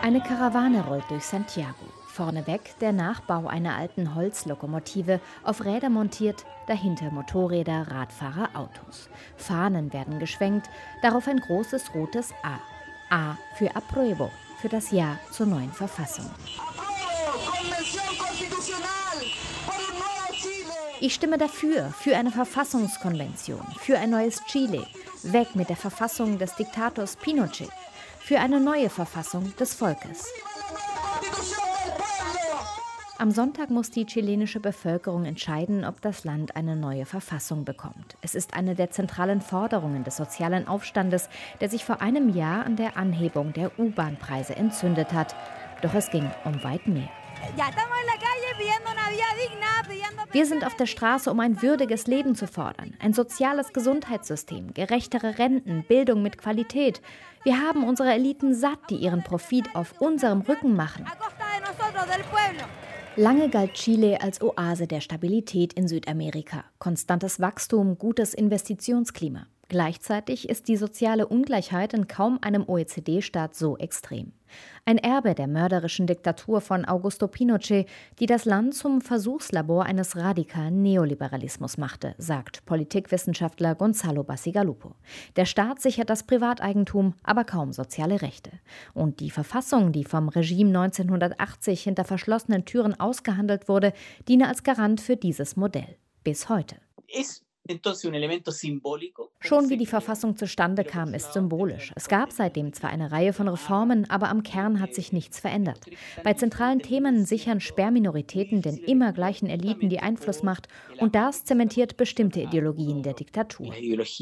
Eine Karawane rollt durch Santiago. Vorneweg der Nachbau einer alten Holzlokomotive, auf Räder montiert, dahinter Motorräder, Radfahrer, Autos. Fahnen werden geschwenkt, darauf ein großes rotes A. A für Apruebo, für das Ja zur neuen Verfassung. Ich stimme dafür, für eine Verfassungskonvention, für ein neues Chile, weg mit der Verfassung des Diktators Pinochet, für eine neue Verfassung des Volkes. Am Sonntag muss die chilenische Bevölkerung entscheiden, ob das Land eine neue Verfassung bekommt. Es ist eine der zentralen Forderungen des sozialen Aufstandes, der sich vor einem Jahr an der Anhebung der U-Bahn-Preise entzündet hat. Doch es ging um weit mehr. Wir sind auf der Straße, um ein würdiges Leben zu fordern, ein soziales Gesundheitssystem, gerechtere Renten, Bildung mit Qualität. Wir haben unsere Eliten satt, die ihren Profit auf unserem Rücken machen. Lange galt Chile als Oase der Stabilität in Südamerika. Konstantes Wachstum, gutes Investitionsklima. Gleichzeitig ist die soziale Ungleichheit in kaum einem OECD-Staat so extrem. Ein Erbe der mörderischen Diktatur von Augusto Pinochet, die das Land zum Versuchslabor eines radikalen Neoliberalismus machte, sagt Politikwissenschaftler Gonzalo Bacigalupo. Der Staat sichert das Privateigentum, aber kaum soziale Rechte. Und die Verfassung, die vom Regime 1980 hinter verschlossenen Türen ausgehandelt wurde, diene als Garant für dieses Modell. Bis heute. Schon wie die Verfassung zustande kam, ist symbolisch. Es gab seitdem zwar eine Reihe von Reformen, aber am Kern hat sich nichts verändert. Bei zentralen Themen sichern Sperrminoritäten den immer gleichen Eliten die Einflussmacht und das zementiert bestimmte Ideologien der Diktatur.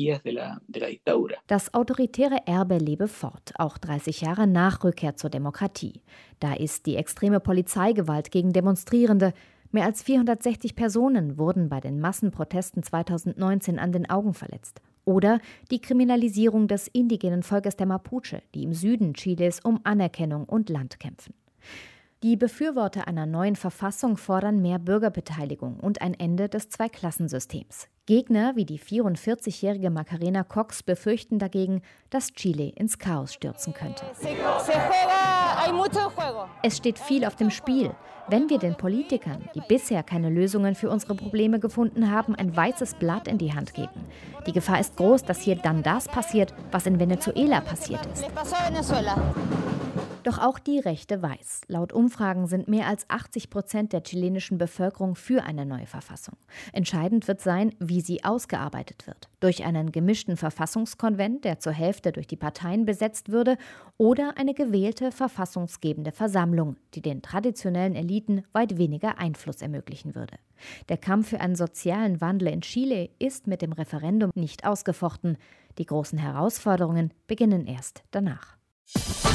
Das autoritäre Erbe lebe fort, auch 30 Jahre nach Rückkehr zur Demokratie. Da ist die extreme Polizeigewalt gegen Demonstrierende. Mehr als 460 Personen wurden bei den Massenprotesten 2019 an den Augen verletzt. Oder die Kriminalisierung des indigenen Volkes der Mapuche, die im Süden Chiles um Anerkennung und Land kämpfen. Die Befürworter einer neuen Verfassung fordern mehr Bürgerbeteiligung und ein Ende des Zweiklassensystems. Gegner wie die 44-jährige Macarena Cox befürchten dagegen, dass Chile ins Chaos stürzen könnte. Es steht viel auf dem Spiel. Wenn wir den Politikern, die bisher keine Lösungen für unsere Probleme gefunden haben, ein weißes Blatt in die Hand geben. Die Gefahr ist groß, dass hier dann das passiert, was in Venezuela passiert ist. Doch auch die Rechte weiß. Laut Umfragen sind mehr als 80% der chilenischen Bevölkerung für eine neue Verfassung. Entscheidend wird sein, wie sie ausgearbeitet wird. Durch einen gemischten Verfassungskonvent, der zur Hälfte durch die Parteien besetzt würde, oder eine gewählte verfassungsgebende Versammlung, die den traditionellen Eliten weit weniger Einfluss ermöglichen würde. Der Kampf für einen sozialen Wandel in Chile ist mit dem Referendum nicht ausgefochten. Die großen Herausforderungen beginnen erst danach.